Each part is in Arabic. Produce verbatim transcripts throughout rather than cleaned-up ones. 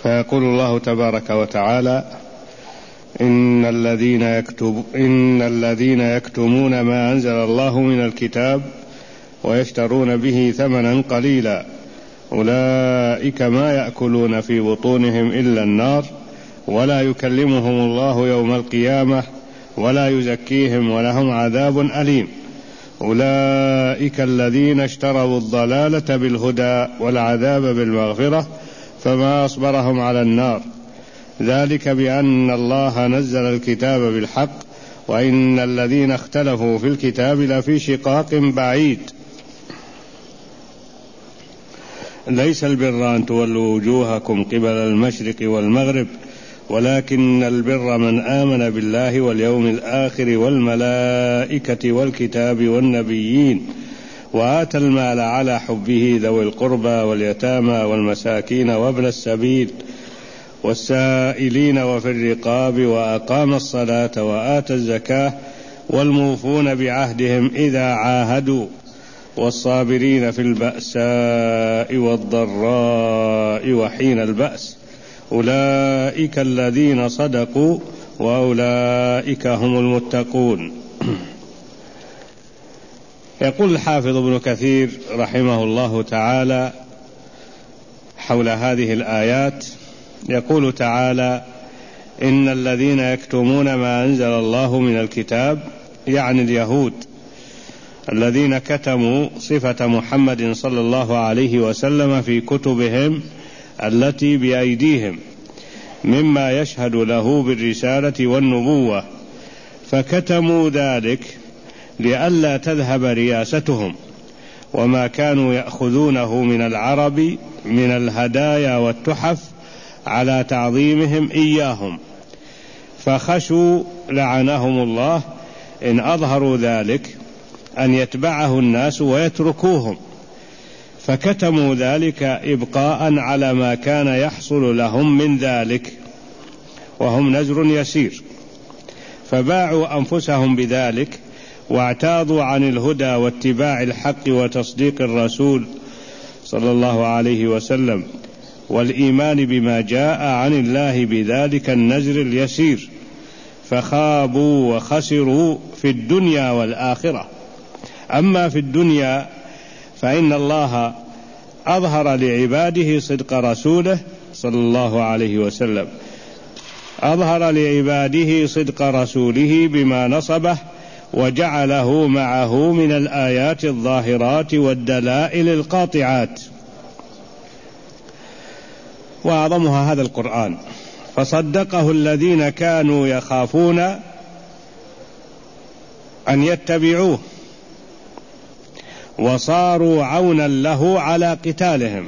فيقول الله تبارك وتعالى: إن الذين, يكتب إن الذين يكتمون ما أنزل الله من الكتاب ويشترون به ثمنا قليلا أولئك ما يأكلون في بطونهم إلا النار ولا يكلمهم الله يوم القيامة ولا يزكيهم ولهم عذاب أليم. أولئك الذين اشتروا الضلالة بالهدى والعذاب بالمغفرة فما أصبرهم على النار، ذلك بأن الله نزل الكتاب بالحق وإن الذين اختلفوا في الكتاب لفي شقاق بعيد. ليس البر أن تولوا وجوهكم قبل المشرق والمغرب ولكن البر من آمن بالله واليوم الآخر والملائكة والكتاب والنبيين وآتى المال على حبه ذوي القربى واليتامى والمساكين وابن السبيل والسائلين وفي الرقاب وأقام الصلاة وآتى الزكاة والموفون بعهدهم إذا عاهدوا والصابرين في البأساء والضراء وحين البأس أولئك الذين صدقوا وأولئك هم المتقون. يقول الحافظ ابن كثير رحمه الله تعالى حول هذه الآيات، يقول تعالى: إن الذين يكتمون ما أنزل الله من الكتاب، يعني اليهود الذين كتموا صفة محمد صلى الله عليه وسلم في كتبهم التي بأيديهم مما يشهد له بالرسالة والنبوة، فكتموا ذلك لئلا تذهب رياستهم وما كانوا يأخذونه من العرب من الهدايا والتحف على تعظيمهم إياهم، فخشوا لعنهم الله إن أظهروا ذلك أن يتبعه الناس ويتركوهم، فكتموا ذلك إبقاء على ما كان يحصل لهم من ذلك وهم نزر يسير، فباعوا أنفسهم بذلك واعتاضوا عن الهدى واتباع الحق وتصديق الرسول صلى الله عليه وسلم والإيمان بما جاء عن الله بذلك النزر اليسير، فخابوا وخسروا في الدنيا والآخرة. أما في الدنيا فإن الله أظهر لعباده صدق رسوله صلى الله عليه وسلم، أظهر لعباده صدق رسوله بما نصبه وجعله معه من الآيات الظاهرات والدلائل القاطعات، وأعظمها هذا القرآن، فصدقه الذين كانوا يخافون أن يتبعوه وصاروا عونا له على قتالهم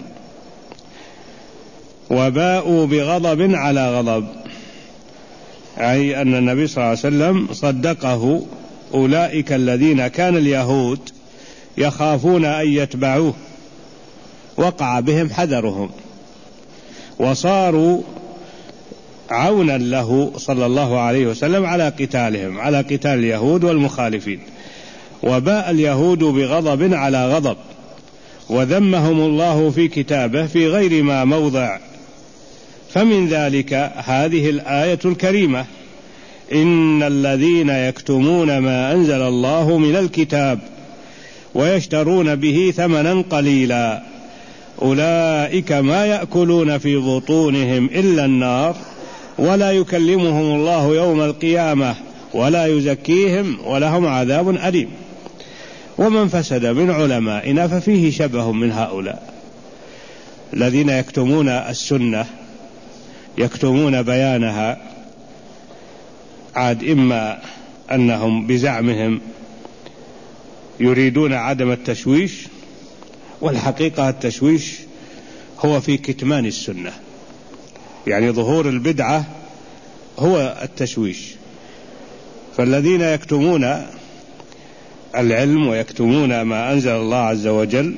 وباءوا بغضب على غضب، أي أن النبي صلى الله عليه وسلم صدقه أولئك الذين كان اليهود يخافون أن يتبعوه وقع بهم حذرهم وصاروا عونا له صلى الله عليه وسلم على قتالهم، على قتال اليهود والمخالفين، وباء اليهود بغضب على غضب وذمهم الله في كتابه في غير ما موضع، فمن ذلك هذه الآية الكريمة: إن الذين يكتمون ما أنزل الله من الكتاب ويشترون به ثمنا قليلا أولئك ما يأكلون في بطونهم إلا النار ولا يكلمهم الله يوم القيامة ولا يزكيهم ولهم عذاب أليم. ومن فسد من علمائنا ففيه شبه من هؤلاء الذين يكتمون السنة، يكتمون بيانها، عاد إما أنهم بزعمهم يريدون عدم التشويش، والحقيقة التشويش هو في كتمان السنة، يعني ظهور البدعة هو التشويش. فالذين يكتمون العلم ويكتمون ما أنزل الله عز وجل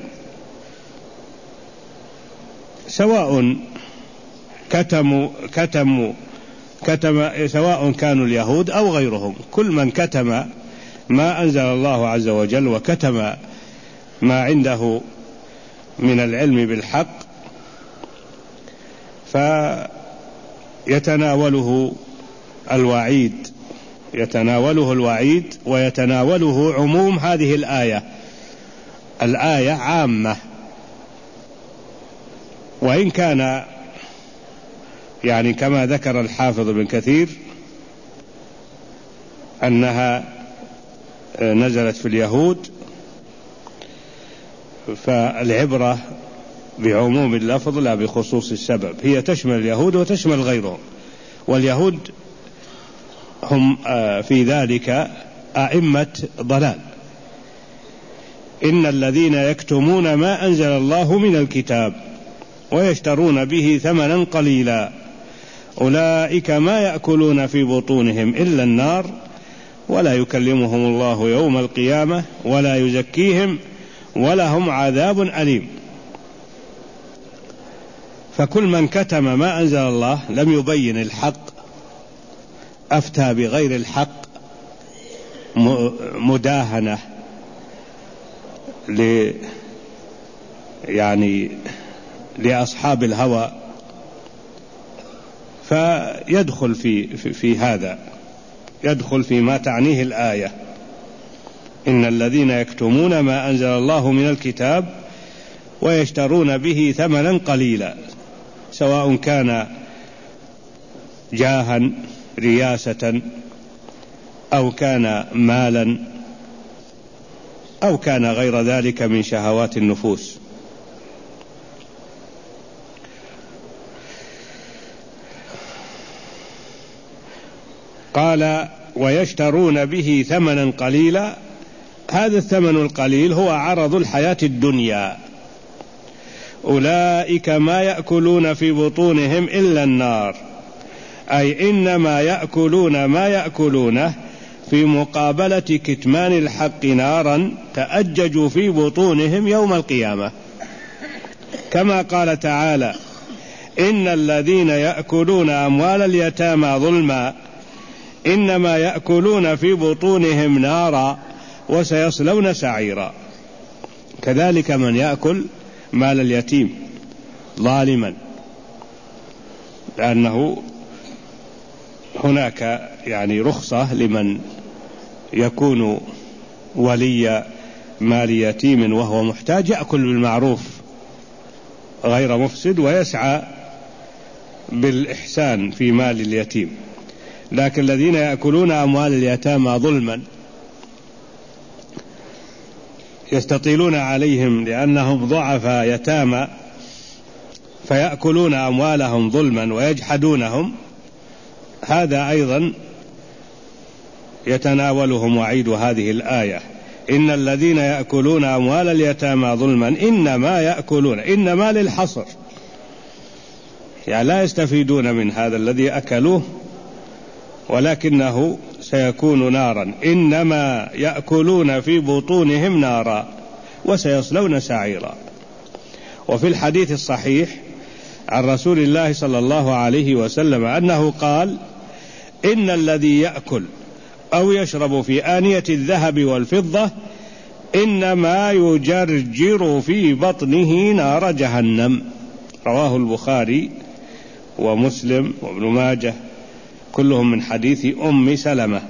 سواء كتموا كتموا كتم سواء كانوا اليهود أو غيرهم، كل من كتم ما أنزل الله عز وجل وكتم ما عنده من العلم بالحق فيتناوله الوعيد يتناوله الوعيد ويتناوله عموم هذه الآية. الآية عامة، وإن كان يعني كما ذكر الحافظ ابن كثير أنها نزلت في اليهود، فالعبرة بعموم اللفظ لا بخصوص السبب، هي تشمل اليهود وتشمل غيرهم، واليهود هم في ذلك أئمة ضلال. إن الذين يكتمون ما أنزل الله من الكتاب ويشترون به ثمنا قليلا أولئك ما يأكلون في بطونهم إلا النار ولا يكلمهم الله يوم القيامة ولا يزكيهم ولهم عذاب أليم. فكل من كتم ما أنزل الله لم يبين الحق، أفتى بغير الحق، مداهنة ل يعني لأصحاب الهوى، فيدخل في, في, في هذا، يدخل فيما تعنيه الآية. إن الذين يكتمون ما أنزل الله من الكتاب ويشترون به ثمنا قليلا، سواء كان جاها رياسة أو كان مالا أو كان غير ذلك من شهوات النفوس. قال ويشترون به ثمنا قليلا، هذا الثمن القليل هو عرض الحياة الدنيا. أولئك ما يأكلون في بطونهم إلا النار، أي إنما يأكلون ما يأكلونه في مقابلة كتمان الحق نارا تأجج في بطونهم يوم القيامة، كما قال تعالى إن الذين يأكلون أموال اليتامى ظلما إنما يأكلون في بطونهم نارا وسيصلون سعيرا. كذلك من يأكل مال اليتيم ظالما، لأنه هناك يعني رخصة لمن يكون ولي مال يتيم وهو محتاج، يأكل بالمعروف غير مفسد ويسعى بالإحسان في مال اليتيم. لكن الذين يأكلون أموال اليتامى ظلما يستطيلون عليهم لأنهم ضعفاء يتامى، فيأكلون أموالهم ظلما ويجحدونهم، هذا أيضا يتناولهم وعيد هذه الآية. إن الذين يأكلون أموال اليتامى ظلما إنما يأكلون، إنما للحصر، يعني لا يستفيدون من هذا الذي أكلوه، ولكنه سيكون نارا، إنما يأكلون في بطونهم نارا وسيصلون سعيرا. وفي الحديث الصحيح عن رسول الله صلى الله عليه وسلم أنه قال إن الذي يأكل أو يشرب في آنية الذهب والفضة إنما يجرجر في بطنه نار جهنم. رواه البخاري ومسلم وابن ماجه كلهم من حديث أم سلمة.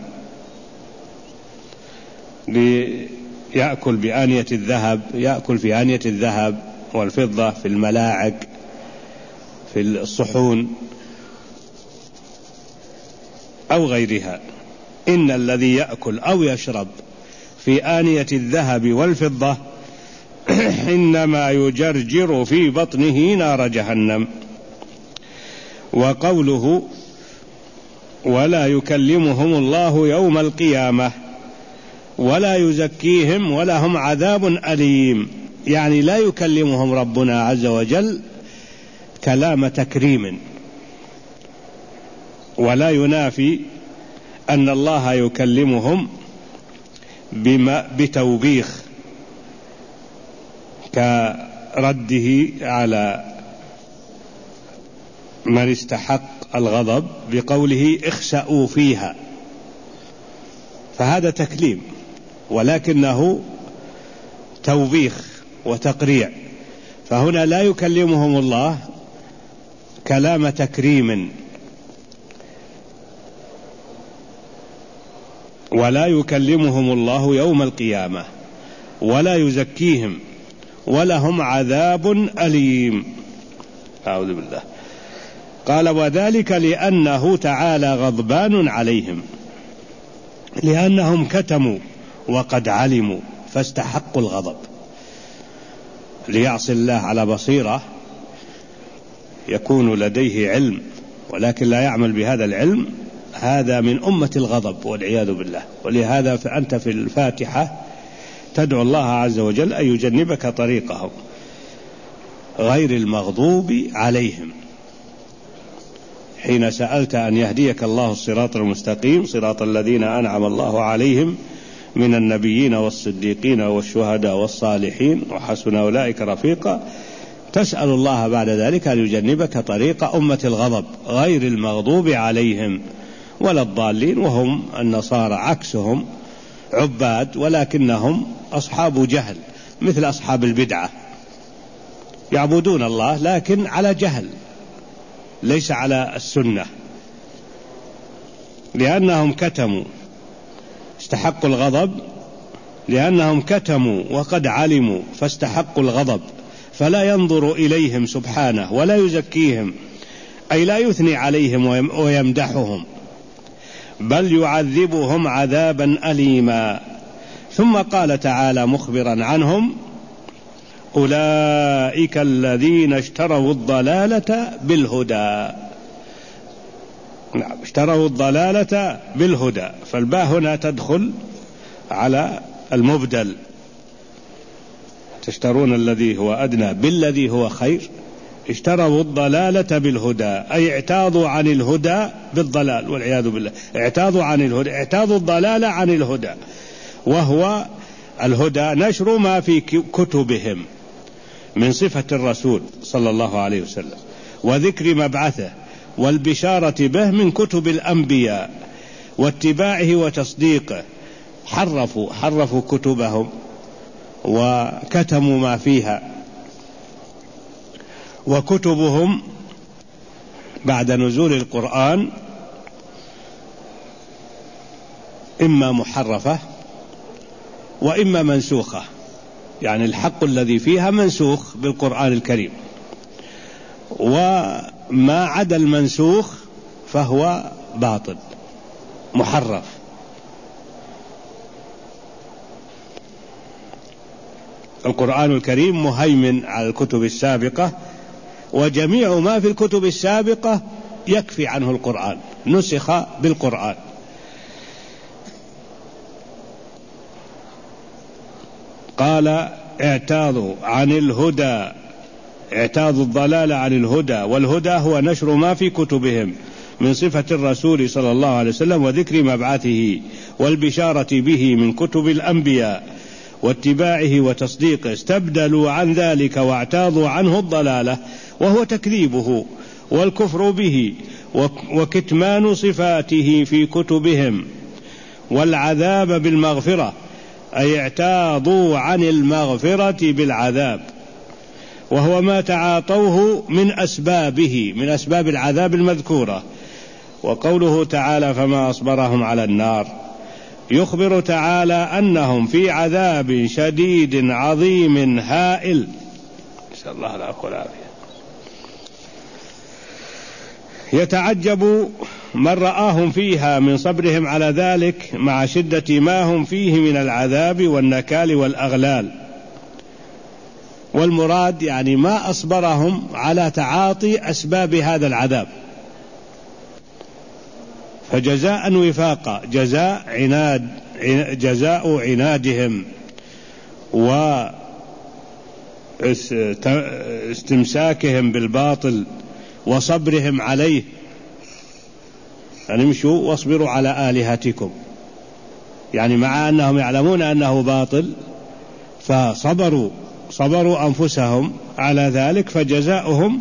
ليأكل بآنية الذهب، يأكل في آنية الذهب والفضة، في الملاعق، في الصحون أو غيرها. إن الذي يأكل أو يشرب في آنية الذهب والفضة إنما يجرجر في بطنه نار جهنم. وقوله ولا يكلمهم الله يوم القيامة ولا يزكيهم ولهم عذاب أليم، يعني لا يكلمهم ربنا عز وجل كلام تكريم، ولا ينافي أن الله يكلمهم بما بتوبيخ كرده على من استحق الغضب بقوله اخسأوا فيها، فهذا تكليم ولكنه توبيخ وتقريع. فهنا لا يكلمهم الله كلام تكريم، ولا يكلمهم الله يوم القيامة ولا يزكيهم ولهم عذاب أليم. أعوذ بالله. قال وذلك لأنه تعالى غضبان عليهم، لأنهم كتموا وقد علموا فاستحقوا الغضب. ليعصي الله على بصيرة يكون لديه علم ولكن لا يعمل بهذا العلم، هذا من أمة الغضب والعياذ بالله. ولهذا فأنت في الفاتحة تدعو الله عز وجل أن يجنبك طريقهم غير المغضوب عليهم. حين سألت أن يهديك الله الصراط المستقيم صراط الذين أنعم الله عليهم من النبيين والصديقين والشهداء والصالحين وحسن أولئك رفيقا، تسأل الله بعد ذلك أن يجنبك طريق أمة الغضب غير المغضوب عليهم ولا الضالين، وهم النصارى عكسهم عباد ولكنهم أصحاب جهل مثل أصحاب البدعة، يعبدون الله لكن على جهل ليس على السنة. لأنهم كتموا استحقوا الغضب، لأنهم كتموا وقد علموا فاستحقوا الغضب، فلا ينظر إليهم سبحانه ولا يزكيهم، أي لا يثني عليهم ويمدحهم، بل يعذبهم عذابا أليما. ثم قال تعالى مخبرا عنهم أولئك الذين اشتروا الضلالة بالهدى. نعم، اشتروا الضلالة بالهدى، فالباء هنا تدخل على المبدل، تشترون الذي هو أدنى بالذي هو خير. اشتروا الضلالة بالهدى أي اعتاضوا عن الهدى بالضلال والعياذ بالله، اعتاضوا عن الهدى، اعتاضوا الضلال عن الهدى، وهو الهدى نشر ما في كتبهم من صفة الرسول صلى الله عليه وسلم وذكر مبعثه والبشارة به من كتب الأنبياء واتباعه وتصديقه. حرفوا حرفوا كتبهم وكتموا ما فيها، وكتبهم بعد نزول القرآن إما محرفة وإما منسوخة، يعني الحق الذي فيها منسوخ بالقرآن الكريم، وما عدا المنسوخ فهو باطل محرف. القرآن الكريم مهيمن على الكتب السابقة، وجميع ما في الكتب السابقة يكفي عنه القرآن، نسخ بالقرآن. قال اعتاضوا عن الهدى، اعتاضوا الضلال عن الهدى، والهدى هو نشر ما في كتبهم من صفة الرسول صلى الله عليه وسلم وذكر مبعثه والبشارة به من كتب الأنبياء واتباعه وتصديقه. استبدلوا عن ذلك واعتاضوا عنه الضلالة، وهو تكذيبه والكفر به وكتمان صفاته في كتبهم، والعذاب بالمغفرة أي اعتاضوا عن المغفرة بالعذاب، وهو ما تعاطوه من أسبابه، من أسباب العذاب المذكورة. وقوله تعالى فما أصبرهم على النار، يخبر تعالى أنهم في عذاب شديد عظيم هائل، نسأل الله العفو والعافية. يتعجب من رآهم فيها من صبرهم على ذلك مع شدة ما هم فيه من العذاب والنكال والأغلال. والمراد يعني ما أصبرهم على تعاطي أسباب هذا العذاب، فجزاء وفاقا، جزاء عناد، جزاء عنادهم واستمساكهم بالباطل وصبرهم عليه. يعني امشوا واصبروا على آلهتكم، يعني مع أنهم يعلمون أنه باطل فصبروا صبروا أنفسهم على ذلك، فجزاؤهم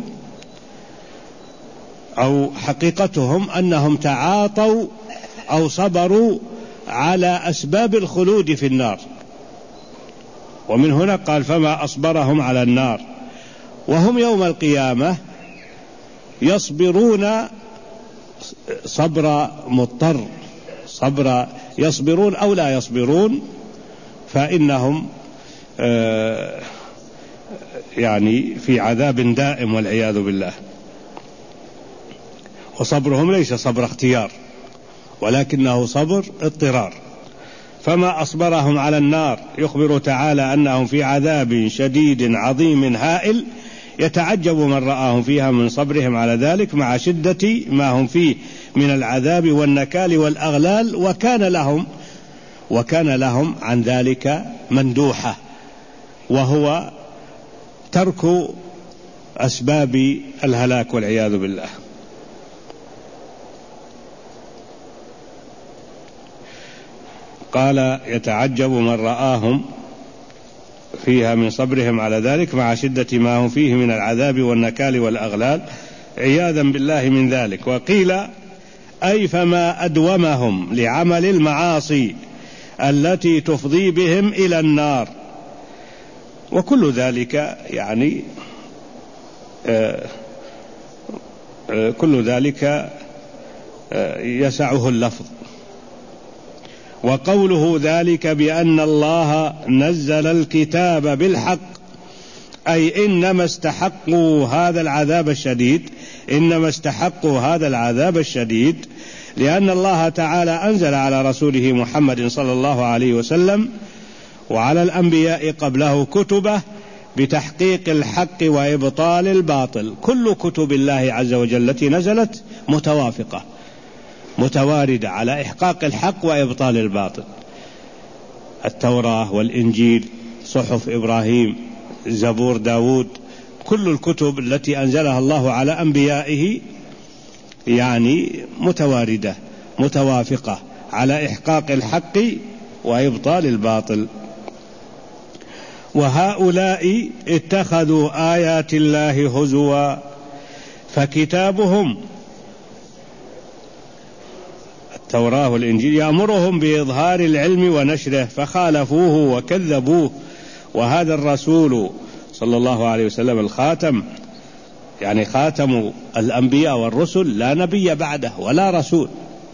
أو حقيقتهم أنهم تعاطوا أو صبروا على أسباب الخلود في النار. ومن هنا قال فما أصبرهم على النار، وهم يوم القيامة يصبرون صبر مضطر، صبر يصبرون أو لا يصبرون، فإنهم يعني في عذاب دائم والعياذ بالله. وصبرهم ليس صبر اختيار، ولكنه صبر اضطرار. فما أصبرهم على النار يخبر تعالى أنهم في عذاب شديد عظيم هائل، يتعجب من رآهم فيها من صبرهم على ذلك مع شدة ما هم فيه من العذاب والنكال والأغلال، وكان لهم وكان لهم عن ذلك مندوحة، وهو ترك أسباب الهلاك والعياذ بالله. قال يتعجب من رآهم فيها من صبرهم على ذلك مع شدة ما هم فيه من العذاب والنكال والأغلال عياذا بالله من ذلك. وقيل أي فما أدومهم لعمل المعاصي التي تفضي بهم إلى النار. وكل ذلك يعني آه آه كل ذلك آه يسعه اللفظ. وقوله ذلك بأن الله نزل الكتاب بالحق، أي إنما استحقوا هذا العذاب الشديد إنما استحقوا هذا العذاب الشديد لأن الله تعالى أنزل على رسوله محمد صلى الله عليه وسلم وعلى الأنبياء قبله كتبه بتحقيق الحق وإبطال الباطل. كل كتب الله عز وجل التي نزلت متوافقة متواردة على إحقاق الحق وإبطال الباطل. التوراة والإنجيل، صحف إبراهيم، زبور داود، كل الكتب التي أنزلها الله على أنبيائه يعني متواردة متوافقة على إحقاق الحق وإبطال الباطل. وهؤلاء اتخذوا آيات الله هزوا، فكتابهم التوراة والإنجيل يأمرهم بإظهار العلم ونشره فخالفوه وكذبوه. وهذا الرسول صلى الله عليه وسلم الخاتم، يعني خاتم الأنبياء والرسل، لا نبي بعده ولا رسول،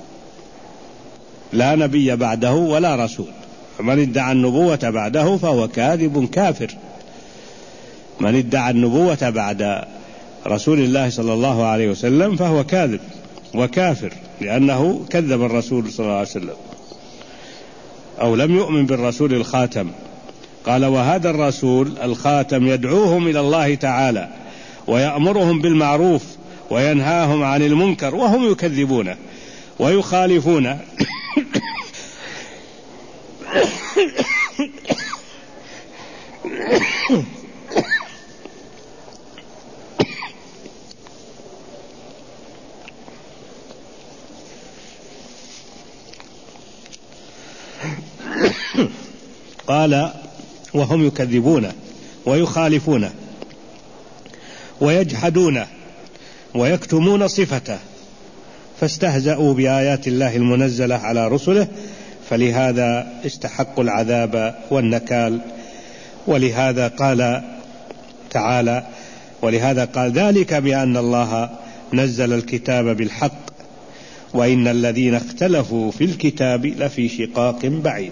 لا نبي بعده ولا رسول. من ادعى النبوة بعده فهو كاذب كافر. من ادعى النبوة بعد رسول الله صلى الله عليه وسلم فهو كاذب وكافر، لأنه كذب الرسول صلى الله عليه وسلم أو لم يؤمن بالرسول الخاتم. قال وهذا الرسول الخاتم يدعوهم إلى الله تعالى ويأمرهم بالمعروف وينهاهم عن المنكر وهم يكذبونه ويخالفونه قال وهم يكذبونه ويخالفونه ويجحدونه ويكتمون صفته، فاستهزأوا بآيات الله المنزلة على رسله، فلهذا استحقوا العذاب والنكال. ولهذا قال تعالى ولهذا قال ذلك بأن الله نزل الكتاب بالحق وإن الذين اختلفوا في الكتاب لفي شقاق بعيد.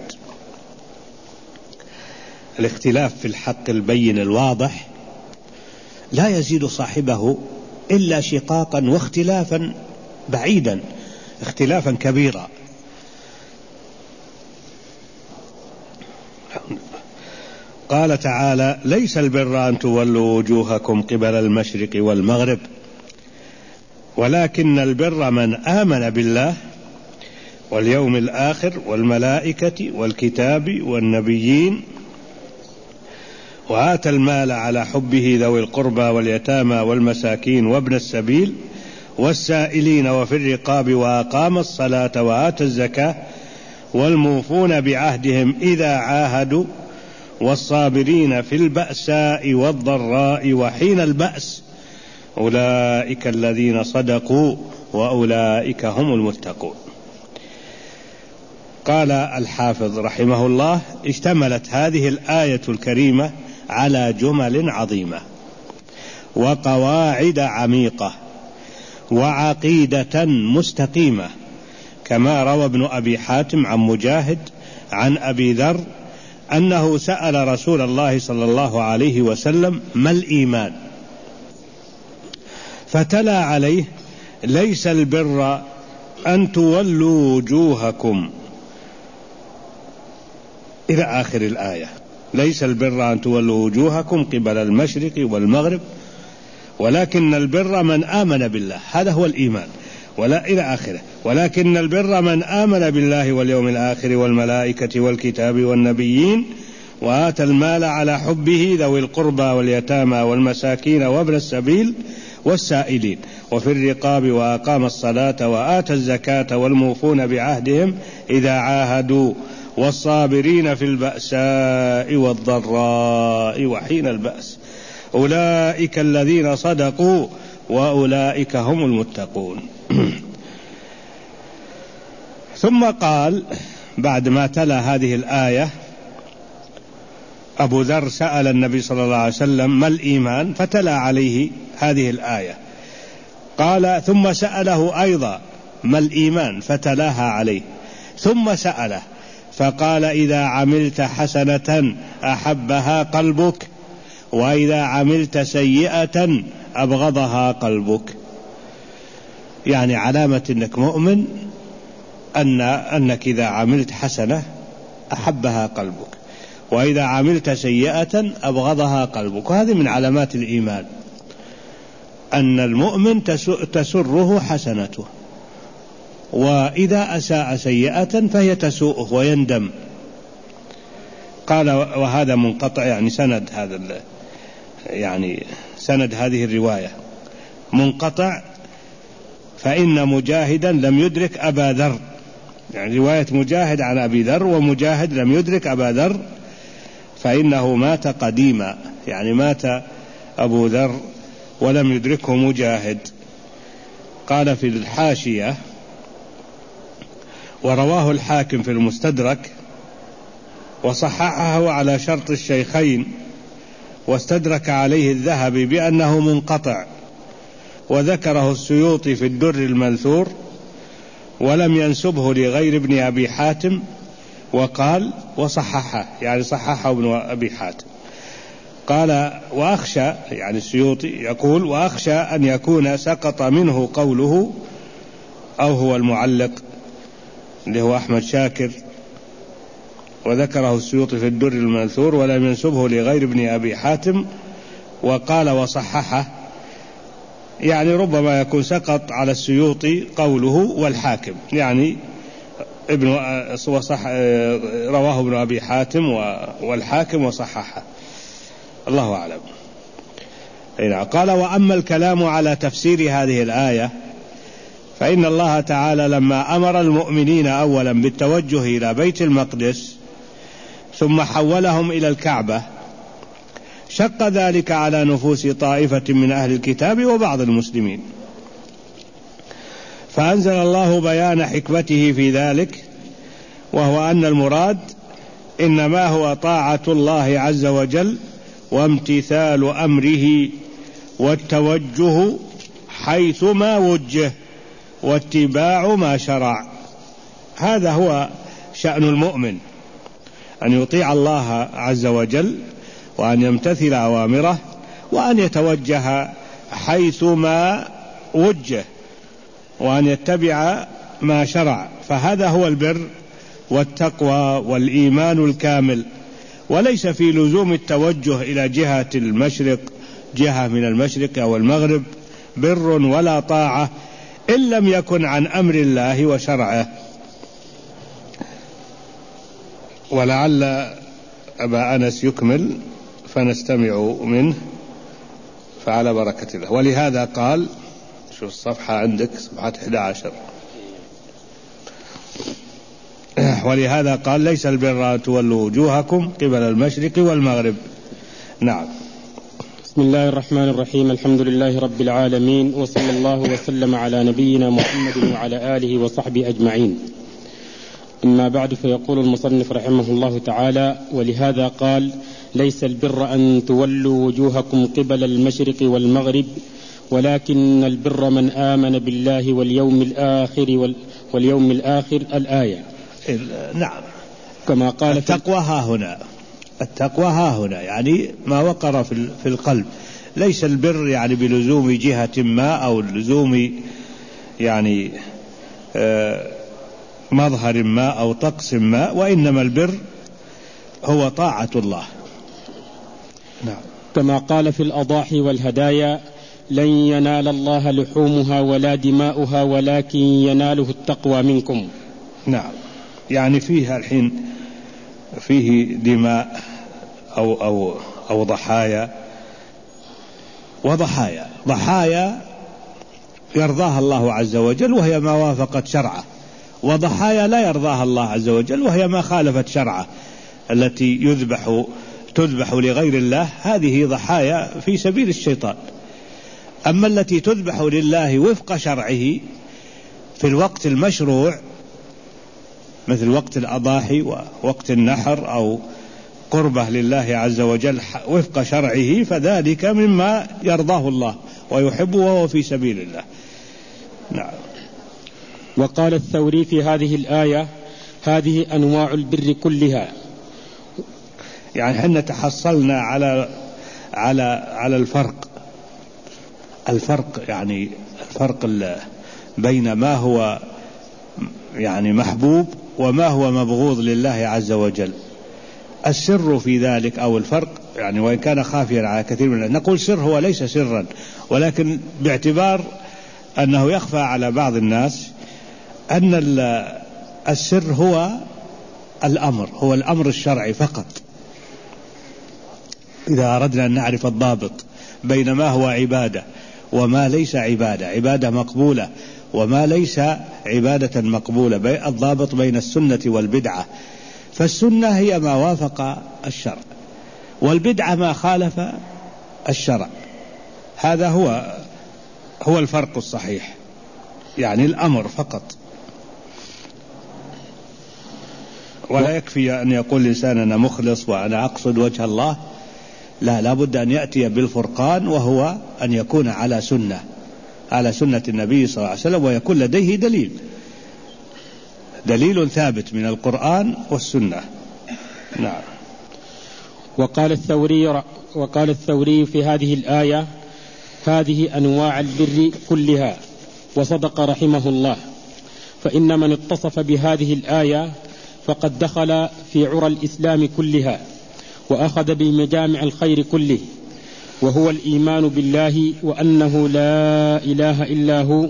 الاختلاف في الحق البين الواضح لا يزيد صاحبه إلا شقاقا واختلافا بعيدا، اختلافا كبيرا. قال تعالى ليس البر أن تولوا وجوهكم قبل المشرق والمغرب ولكن البر من آمن بالله واليوم الآخر والملائكة والكتاب والنبيين وآتى المال على حبه ذوي القربى واليتامى والمساكين وابن السبيل والسائلين وفي الرقاب وأقام الصلاة وآتى الزكاة والموفون بعهدهم إذا عاهدوا والصابرين في البأساء والضراء وحين البأس أولئك الذين صدقوا وأولئك هم المتقون. قال الحافظ رحمه الله اشتملت هذه الآية الكريمة على جمل عظيمة وقواعد عميقة وعقيدة مستقيمة، كما روى ابن أبي حاتم عن مجاهد عن أبي ذر أنه سأل رسول الله صلى الله عليه وسلم: ما الإيمان؟ فتلا عليه: ليس البر أن تولوا وجوهكم، إلى آخر الآية. ليس البر أن تولوا وجوهكم قبل المشرق والمغرب، ولكن البر من آمن بالله، هذا هو الإيمان، ولا إلى آخره. ولكن البر من آمن بالله واليوم الآخر والملائكة والكتاب والنبيين وآتى المال على حبه ذوي القربى واليتامى والمساكين وابن السبيل والسائلين وفي الرقاب وأقام الصلاة وآتى الزكاة والموفون بعهدهم إذا عاهدوا والصابرين في البأساء والضراء وحين البأس، أولئك الذين صدقوا وأولئك هم المتقون. ثم قال بعد ما تلا هذه الآية: أبو ذر سأل النبي صلى الله عليه وسلم: ما الإيمان؟ فتلا عليه هذه الآية. قال: ثم سأله أيضا: ما الإيمان؟ فتلاها عليه. ثم سأله فقال: إذا عملت حسنة أحبها قلبك، وإذا عملت سيئة أبغضها قلبك. يعني علامة أنك مؤمن أن أنك إذا عملت حسنة أحبها قلبك، وإذا عملت سيئة أبغضها قلبك. وهذه من علامات الإيمان، أن المؤمن تسره حسنته، وإذا أساء سيئة فهي تسوءه ويندم. قال: وهذا منقطع، يعني سند هذا يعني سند هذه الرواية منقطع، فإن مجاهدا لم يدرك أبا ذر، يعني رواية مجاهد عن أبي ذر، ومجاهد لم يدرك أبا ذر، فإنه مات قديما، يعني مات أبو ذر ولم يدركه مجاهد. قال في الحاشية: ورواه الحاكم في المستدرك وصححه على شرط الشيخين، واستدرك عليه الذهبي بأنه منقطع، وذكره السيوطي في الدر المنثور، ولم ينسبه لغير ابن أبي حاتم، وقال وصححه، يعني صححه ابن أبي حاتم. قال: وأخشى، يعني السيوطي يقول: وأخشى أن يكون سقط منه قوله، أو هو المعلق اللي هو أحمد شاكر، وذكره السيوطي في الدر المنثور ولم ينسبه لغير ابن أبي حاتم، وقال وصححه، يعني ربما يكون سقط على السيوطي قوله والحاكم، يعني ابن وصح رواه ابن أبي حاتم والحاكم وصححه، الله أعلم. قال: وأما الكلام على تفسير هذه الآية، فإن الله تعالى لما أمر المؤمنين أولا بالتوجه إلى بيت المقدس ثم حولهم إلى الكعبة، شق ذلك على نفوس طائفة من أهل الكتاب وبعض المسلمين، فأنزل الله بيان حكمته في ذلك، وهو أن المراد إنما هو طاعة الله عز وجل وامتثال أمره والتوجه حيث ما وجه واتباع ما شرع. هذا هو شأن المؤمن، أن يطيع الله عز وجل، وأن يمتثل أوامره، وأن يتوجه حيث ما وجه، وأن يتبع ما شرع. فهذا هو البر والتقوى والإيمان الكامل، وليس في لزوم التوجه إلى جهة المشرق، جهة من المشرق أو المغرب، بر ولا طاعة إن لم يكن عن أمر الله وشرعه. ولعل أبا أنس يكمل فنستمع منه، فعلى بركة الله. ولهذا قال، شو الصفحة عندك؟ صفحة إحدى عشر. ولهذا قال: ليس البر أن تولوا وجوهكم قبل المشرق والمغرب. نعم. بسم الله الرحمن الرحيم، الحمد لله رب العالمين، وصلى الله وسلم على نبينا محمد وعلى آله وصحبه أجمعين. أما بعد، فيقول المصنف رحمه الله تعالى: ولهذا قال: ليس البر أن تولوا وجوهكم قبل المشرق والمغرب، ولكن البر من آمن بالله واليوم الآخر واليوم الآخر الآية. نعم. كما قال التقوى ها هنا، التقوى ها هنا يعني ما وقر في القلب، ليس البر يعني بلزوم جهة ما أو لزوم يعني مظهر ما أو طقس ما، وإنما البر هو طاعة الله. نعم. كما قال في الأضاحي والهدايا: لن ينال الله لحومها ولا دماؤها ولكن يناله التقوى منكم. نعم، يعني فيها الحين فيه دماء أو, أو, أو ضحايا وضحايا. ضحايا يرضاها الله عز وجل وهي ما وافقت شرعه، وضحايا لا يرضاها الله عز وجل وهي ما خالفت شرعه، التي يذبح تذبح لغير الله، هذه ضحايا في سبيل الشيطان. أما التي تذبح لله وفق شرعه في الوقت المشروع مثل وقت الأضاحي ووقت النحر أو قربة لله عز وجل وفق شرعه، فذلك مما يرضاه الله ويحبه وهو في سبيل الله. نعم. وقال الثوري في هذه الآية: هذه أنواع البر كلها. يعني حنا تحصلنا على على على الفرق الفرق يعني الفرق بين ما هو يعني محبوب وما هو مبغوض لله عز وجل. السر في ذلك أو الفرق يعني وإن كان خافيا على كثير من الناس، نقول سر هو ليس سرا، ولكن باعتبار أنه يخفى على بعض الناس أن السر هو الأمر هو الأمر الشرعي فقط. إذا أردنا أن نعرف الضابط بين ما هو عبادة وما ليس عبادة، عبادة مقبولة وما ليس عبادة مقبولة، الضابط بين السنة والبدعة. فالسنة هي ما وافق الشرع، والبدعة ما خالف الشرع. هذا هو هو الفرق الصحيح، يعني الأمر فقط. ولا يكفي أن يقول الإنسان أنا مخلص وأنا أقصد وجه الله، لا، لابد أن يأتي بالفرقان، وهو أن يكون على سنة على سنة النبي صلى الله عليه وسلم، ويكون لديه دليل دليل ثابت من القرآن والسنة. نعم. وقال الثوري وقال الثوري في هذه الآية: هذه أنواع البر كلها. وصدق رحمه الله، فإن من اتصف بهذه الآية فقد دخل في عرى الإسلام كلها وأخذ بمجامع الخير كله، وهو الإيمان بالله وأنه لا إله إلا هو،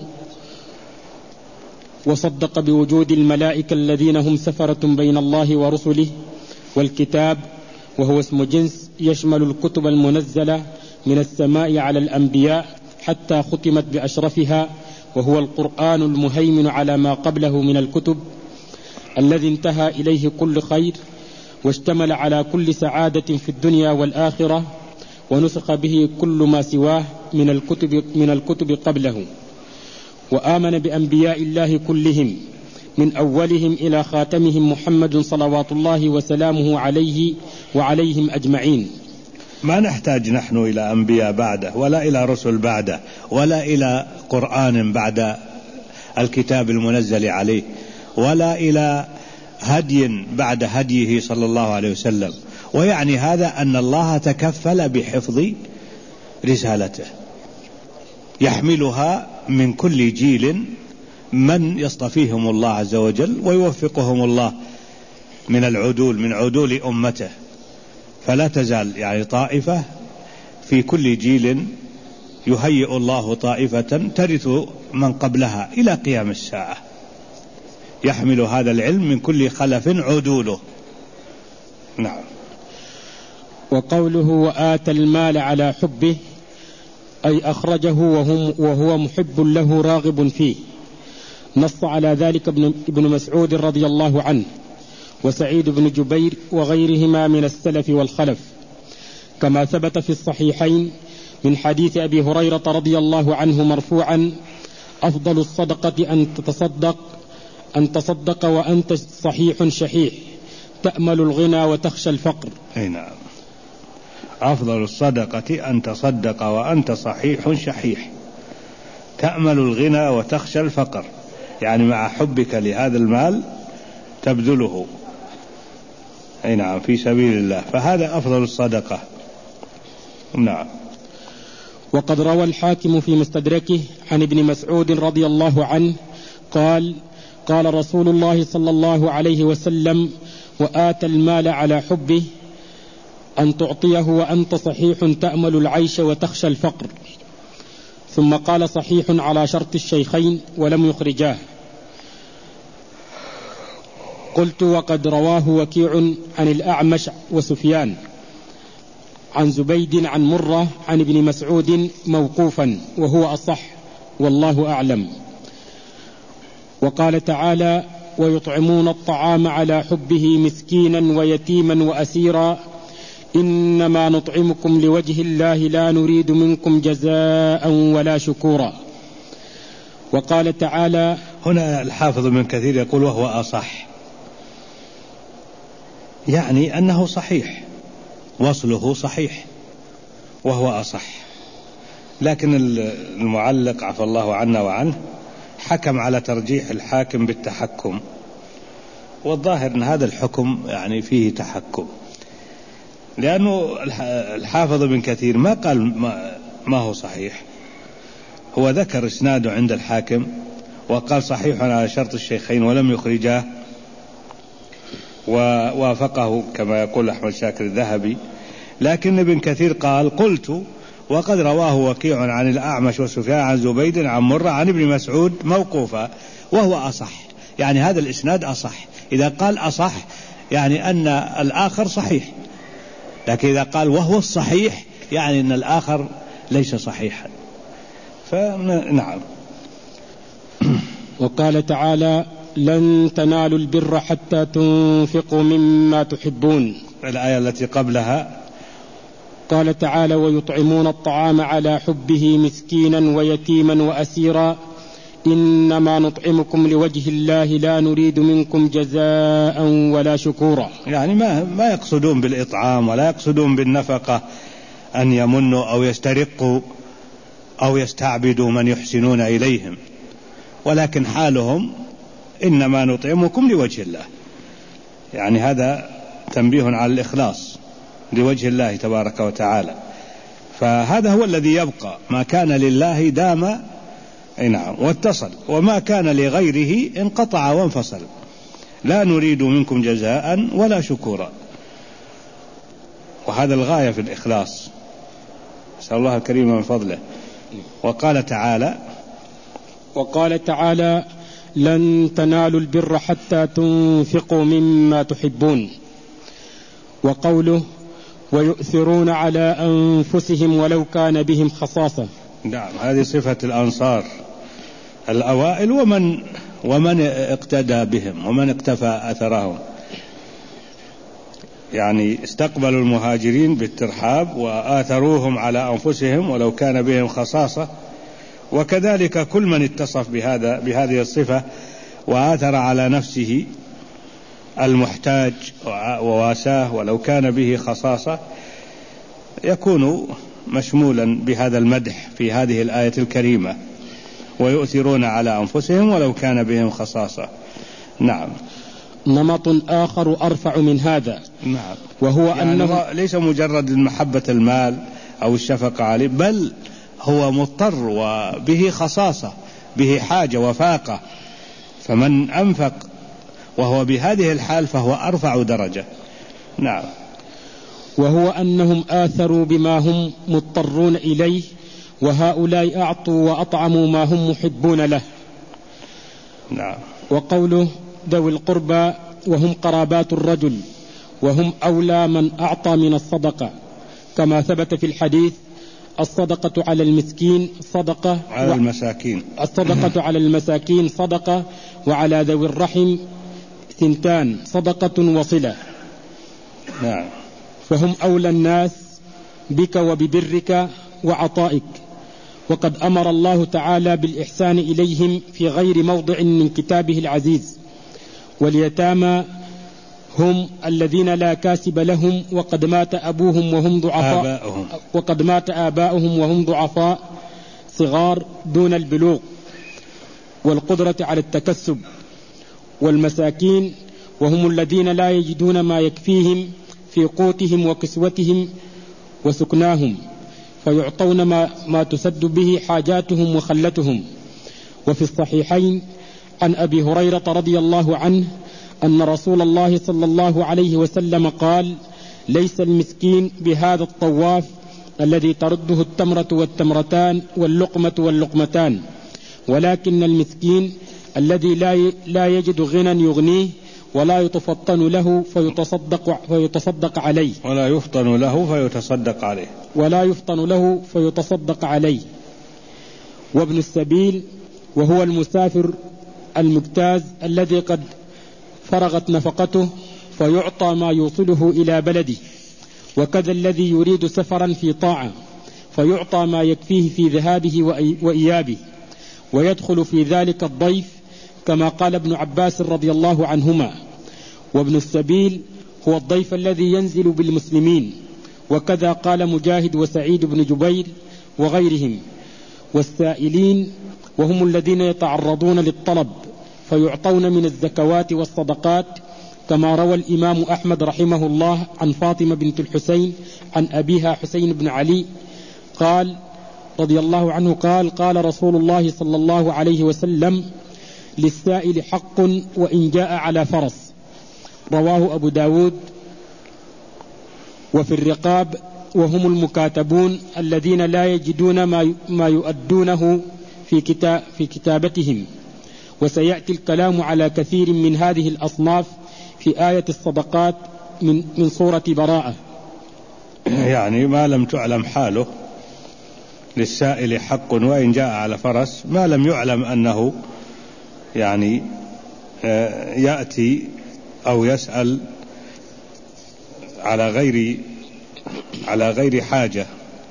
وصدق بوجود الملائكة الذين هم سفرة بين الله ورسله، والكتاب وهو اسم جنس يشمل الكتب المنزلة من السماء على الأنبياء حتى ختمت بأشرفها، وهو القرآن المهيمن على ما قبله من الكتب الذي انتهى إليه كل خير واشتمل على كل سعادة في الدنيا والآخرة، ونسخ به كل ما سواه من الكتب من الكتب قبله. وآمن بأنبياء الله كلهم من أولهم إلى خاتمهم محمد صلوات الله وسلامه عليه وعليهم أجمعين. ما نحتاج نحن إلى أنبياء بعده، ولا إلى رسل بعده، ولا إلى قرآن بعد الكتاب المنزل عليه، ولا إلى هدي بعد هديه صلى الله عليه وسلم. ويعني هذا أن الله تكفل بحفظ رسالته، يحملها من كل جيل من يصطفيهم الله عز وجل ويوفقهم الله من العدول من عدول أمته. فلا تزال يعني طائفة في كل جيل يهيئ الله طائفة ترث من قبلها إلى قيام الساعة، يحمل هذا العلم من كل خلف عدوله. نعم. وقوله وآتى المال على حبه أي أخرجه وهم وهو محب له راغب فيه. نص على ذلك ابن مسعود رضي الله عنه وسعيد بن جبير وغيرهما من السلف والخلف، كما ثبت في الصحيحين من حديث أبي هريرة رضي الله عنه مرفوعا: أفضل الصدقة أن تتصدق أن تصدق وأنت صحيح شحيح تأمل الغنى وتخشى الفقر. أي نعم. أفضل الصدقة أن تصدق وأنت صحيح شحيح. تأمل الغنى وتخشى الفقر، يعني مع حبك لهذا المال تبذله أي نعم في سبيل الله، فهذا أفضل الصدقة. نعم. وقد روى الحاكم في مستدركه عن ابن مسعود رضي الله عنه قال: قال رسول الله صلى الله عليه وسلم: وآتى المال على حبه أن تعطيه وأنت صحيح تأمل العيش وتخشى الفقر. ثم قال: صحيح على شرط الشيخين ولم يخرجاه. قلت: وقد رواه وكيع عن الأعمش وسفيان عن زبيد عن مرة عن ابن مسعود موقوفا وهو أصح والله أعلم. وقال تعالى: ويطعمون الطعام على حبه مسكينا ويتيما وأسيرا إنما نطعمكم لوجه الله لا نريد منكم جزاء ولا شكورا. وقال تعالى: هنا الحافظ ابن كثير يقول وهو أصح، يعني أنه صحيح، وصله صحيح وهو أصح، لكن المعلق عفى الله عنا وعنه حكم على ترجيح الحاكم بالتحكم، والظاهر أن هذا الحكم يعني فيه تحكم، لأنه الحافظ ابن كثير ما قال ما, ما هو صحيح، هو ذكر إسناده عند الحاكم وقال صحيح على شرط الشيخين ولم يخرجاه، ووافقه كما يقول أحمد شاكر الذهبي. لكن ابن كثير قال: قلت وقد رواه وكيع عن الأعمش وسفيان عن زبيد عن مرة عن ابن مسعود موقوفا وهو أصح، يعني هذا الإسناد أصح. إذا قال أصح يعني أن الآخر صحيح، لكن إذا قال وهو الصحيح يعني أن الآخر ليس صحيحا. فنعم. وقال تعالى: لن تنالوا البر حتى تنفقوا مما تحبون. الآية التي قبلها قال تعالى: ويطعمون الطعام على حبه مسكينا ويتيما وأسيرا إنما نطعمكم لوجه الله لا نريد منكم جزاء ولا شكورا. يعني ما, ما يقصدون بالإطعام ولا يقصدون بالنفقة أن يمنوا أو يسترقوا أو يستعبدوا من يحسنون إليهم، ولكن حالهم إنما نطعمكم لوجه الله، يعني هذا تنبيه على الإخلاص لوجه الله تبارك وتعالى. فهذا هو الذي يبقى، ما كان لله دام نعم واتصل، وما كان لغيره انقطع وانفصل. لا نريد منكم جزاء ولا شكورا، وهذا الغاية في الإخلاص، نسأل الله الكريم من فضله. وقال تعالى وقال تعالى: لن تنالوا البر حتى تنفقوا مما تحبون. وقوله: ويؤثرون على أنفسهم ولو كان بهم خصاصة. نعم، هذه صفة الأنصار الأوائل ومن ومن اقتدى بهم ومن اقتفى أثرهم، يعني استقبلوا المهاجرين بالترحاب وآثروهم على أنفسهم ولو كان بهم خصاصة. وكذلك كل من اتصف بهذا بهذه الصفة وآثر على نفسه المحتاج وواساه ولو كان به خصاصة يكون مشمولا بهذا المدح في هذه الآية الكريمة: ويؤثرون على أنفسهم ولو كان بهم خصاصة. نعم. نمط آخر أرفع من هذا، نعم، وهو يعني أنه ليس مجرد محبة المال أو الشفقة عليه، بل هو مضطر وبه خصاصة، به حاجة وفاقة، فمن أنفق وهو بهذه الحال فهو أرفع درجة. نعم. وهو أنهم آثروا بما هم مضطرون إليه، وهؤلاء أعطوا وأطعموا ما هم محبون له. نعم. وقوله: ذوي القربى وهم قرابات الرجل وهم أولى من أعطى من الصدقة، كما ثبت في الحديث: الصدقة على المسكين صدقة على و... المساكين الصدقة على المساكين صدقة، وعلى ذوي الرحم ثنتان صدقة وصلة. نعم. فهم أولى الناس بك وببرك وعطائك، وقد أمر الله تعالى بالإحسان إليهم في غير موضع من كتابه العزيز. واليتامى هم الذين لا كاسب لهم وقد مات أبوهم وهم ضعفاء آباؤهم. وقد مات آباؤهم وهم ضعفاء صغار دون البلوغ والقدرة على التكسب، والمساكين وهم الذين لا يجدون ما يكفيهم في قوتهم وكسوتهم وسكناهم، فيعطون ما, ما تسد به حاجاتهم وخلتهم. وفي الصحيحين عن أبي هريرة رضي الله عنه أن رسول الله صلى الله عليه وسلم قال: ليس المسكين بهذا الطواف الذي ترده التمرة والتمرتان واللقمة واللقمتان، ولكن المسكين الذي لا يجد غنى يغنيه ولا يتفطن له فيتصدق, فيتصدق عليه ولا يفطن له فيتصدق عليه ولا يفطن له فيتصدق عليه وابن السبيل وهو المسافر المجتاز الذي قد فرغت نفقته فيعطى ما يوصله إلى بلده، وكذا الذي يريد سفرا في طاعة فيعطى ما يكفيه في ذهابه وإيابه، ويدخل في ذلك الضيف كما قال ابن عباس رضي الله عنهما. وابن السبيل هو الضيف الذي ينزل بالمسلمين، وكذا قال مجاهد وسعيد بن جبير وغيرهم. والسائلين وهم الذين يتعرضون للطلب فيعطون من الزكوات والصدقات، كما روى الإمام أحمد رحمه الله عن فاطمة بنت الحسين عن أبيها حسين بن علي قال رضي الله عنه قال: قال رسول الله صلى الله عليه وسلم: للسائل حق وإن جاء على فرس. رواه أبو داود. وفي الرقاب وهم المكاتبون الذين لا يجدون ما يؤدونه في, كتاب في كتابتهم، وسيأتي الكلام على كثير من هذه الأصناف في آية الصدقات من, من سورة براءة. يعني ما لم تعلم حاله للسائل حق وإن جاء على فرس، ما لم يعلم أنه يعني يأتي أو يسأل على غير على غير حاجة،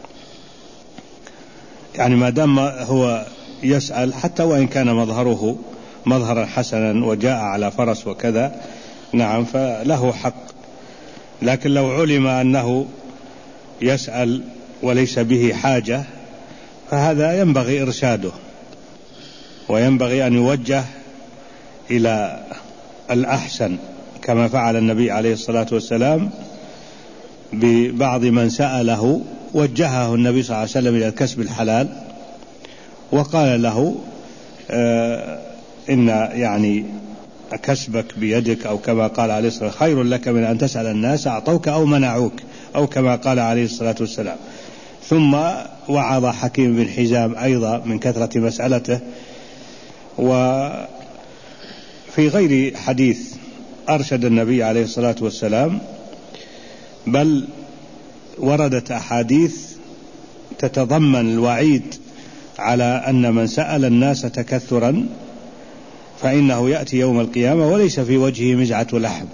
يعني ما دام هو يسأل حتى وإن كان مظهره مظهرا حسنا وجاء على فرس وكذا، نعم فله حق. لكن لو علم أنه يسأل وليس به حاجة فهذا ينبغي إرشاده، وينبغي أن يوجه إلى الأحسن كما فعل النبي عليه الصلاة والسلام ببعض من سأله، وجهه النبي صلى الله عليه وسلم إلى الكسب الحلال وقال له آه إن يعني كسبك بيدك، أو كما قال عليه الصلاة والسلام: خير لك من أن تسأل الناس أعطوك أو منعوك، أو كما قال عليه الصلاة والسلام. ثم وعظ حكيم بن حزام أيضا من كثرة مسألته. وفي غير حديث أرشد النبي عليه الصلاة والسلام، بل وردت أحاديث تتضمن الوعيد على أن من سأل الناس تكثرا فإنه يأتي يوم القيامة وليس في وجهه مزعة لحم.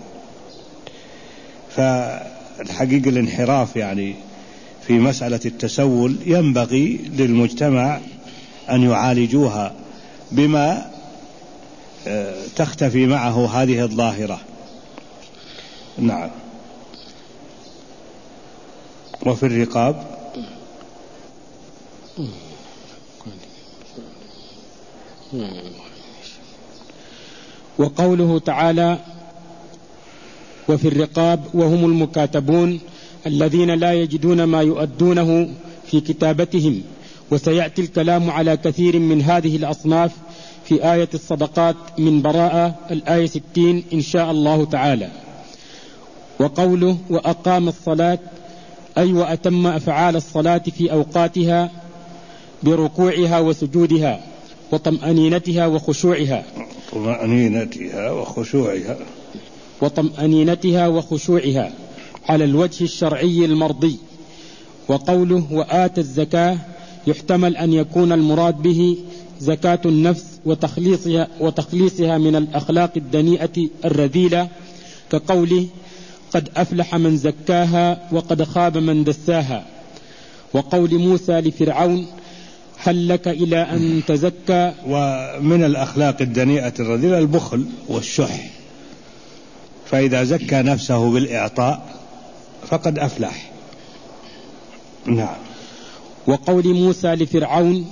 فالحقيقة الانحراف يعني في مسألة التسول ينبغي للمجتمع أن يعالجوها بما تختفي معه هذه الظاهرة. نعم. وفي الرقاب وقوله تعالى: وفي الرقاب وهم المكاتبون الذين لا يجدون ما يؤدونه في كتابتهم، وسيأتي الكلام على كثير من هذه الأصناف في آية الصدقات من براءة الآية ستين إن شاء الله تعالى. وقوله: وأقام الصلاة أي وأتم أفعال الصلاة في أوقاتها بركوعها وسجودها وطمأنينتها وخشوعها طمأنينتها وخشوعها وطمأنينتها وخشوعها على الوجه الشرعي المرضي. وقوله: وآتى الزكاة يحتمل أن يكون المراد به زكاة النفس وتخليصها, وتخليصها من الأخلاق الدنيئة الرذيلة، كقوله: قد أفلح من زكاها وقد خاب من دساها. وقول موسى لفرعون: هل لك إلى أن تزكى. ومن الأخلاق الدنيئة الرذيلة البخل والشح، فإذا زكى نفسه بالإعطاء فقد أفلح. نعم. وقول موسى لفرعون: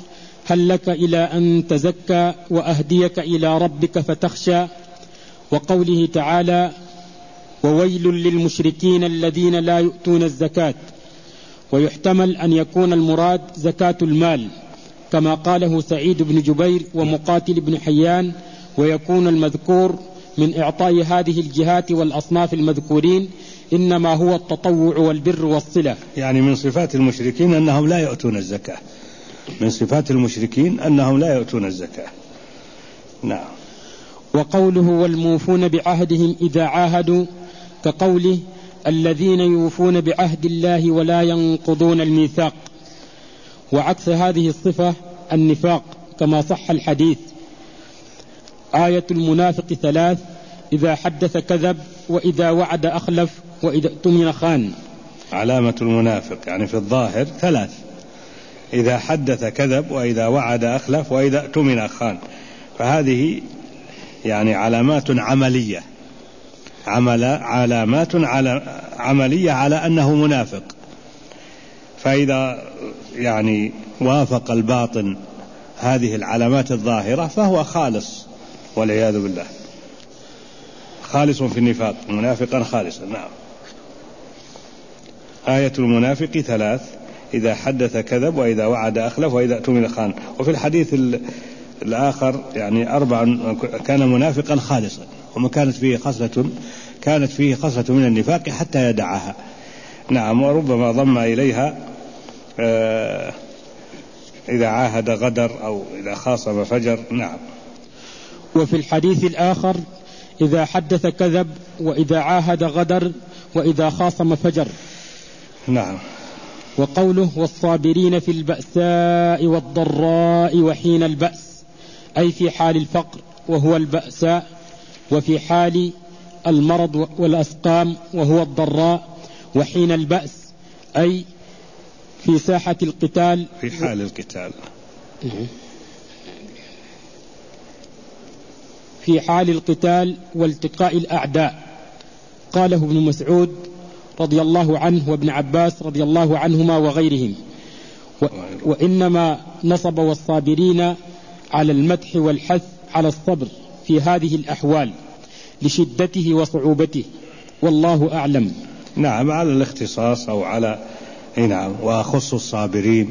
هل لك إلى أن تزكى وأهديك إلى ربك فتخشى، وقوله تعالى وويل للمشركين الذين لا يؤتون الزكاة. ويحتمل أن يكون المراد زكاة المال كما قاله سعيد بن جبير ومقاتل بن حيان، ويكون المذكور من إعطاء هذه الجهات والأصناف المذكورين إنما هو التطوع والبر والصلة. يعني من صفات المشركين أنهم لا يؤتون الزكاة، من صفات المشركين أنهم لا يؤتون الزكاة. نعم. وقوله والموفون بعهدهم إذا عاهدوا كقوله الذين يوفون بعهد الله ولا ينقضون الميثاق. وعكس هذه الصفة النفاق كما صح الحديث. آية المنافق ثلاث: إذا حدث كذب، وإذا وعد أخلف، وإذا اؤتمن خان. علامة المنافق يعني في الظاهر ثلاث: إذا حدث كذب، وإذا وعد أخلف، وإذا اؤتمن خان. فهذه يعني علامات عملية، عمل علامات على عملية على أنه منافق. فإذا يعني وافق الباطن هذه العلامات الظاهرة فهو خالص والعياذ بالله، خالص في النفاق، منافقا خالصا. نعم. آية المنافق ثلاث: إذا حدث كذب، وإذا وعد أخلف، وإذا اؤتمن خان. وفي الحديث الآخر يعني أربع كان منافقا خالصا، وما كانت فيه خصلة كانت فيه خصلة من النفاق حتى يدعها. نعم. وربما ضم إليها آه إذا عاهد غدر، أو إذا خاصم فجر. نعم. وفي الحديث الآخر إذا حدث كذب، وإذا عاهد غدر، وإذا خاصم فجر. نعم. وقوله والصابرين في البأساء والضراء وحين البأس، أي في حال الفقر وهو البأساء، وفي حال المرض والأسقام وهو الضراء، وحين البأس أي في ساحة القتال، في حال القتال، في حال القتال والتقاء الأعداء. قاله ابن مسعود رضي الله عنه وابن عباس رضي الله عنهما وغيرهم. و وإنما نصب والصابرين على المدح والحث على الصبر في هذه الأحوال لشدته وصعوبته، والله أعلم. نعم. على الاختصاص أو على نعم. وأخص الصابرين.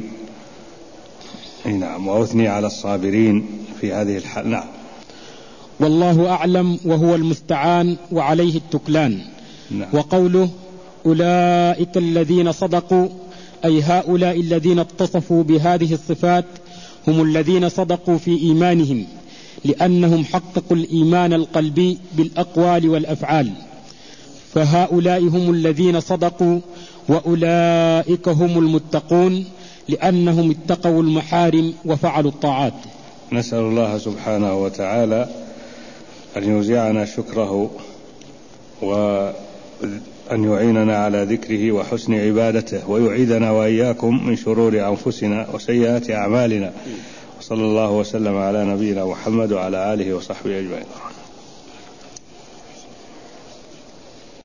نعم. وأثني على الصابرين في هذه الحال. نعم. والله أعلم وهو المستعان وعليه التكلان. نعم. وقوله أولئك الذين صدقوا، أي هؤلاء الذين اتصفوا بهذه الصفات هم الذين صدقوا في إيمانهم، لأنهم حققوا الإيمان القلبي بالأقوال والأفعال. فهؤلاء هم الذين صدقوا، وأولئك هم المتقون لأنهم اتقوا المحارم وفعلوا الطاعات. نسأل الله سبحانه وتعالى أن يوزعنا شكره، وأن يعيننا على ذكره وحسن عبادته، ويعيدنا وإياكم من شرور أنفسنا وسيئات أعمالنا. وصلى الله وسلم على نبينا محمد وعلى آله وصحبه أجمعين.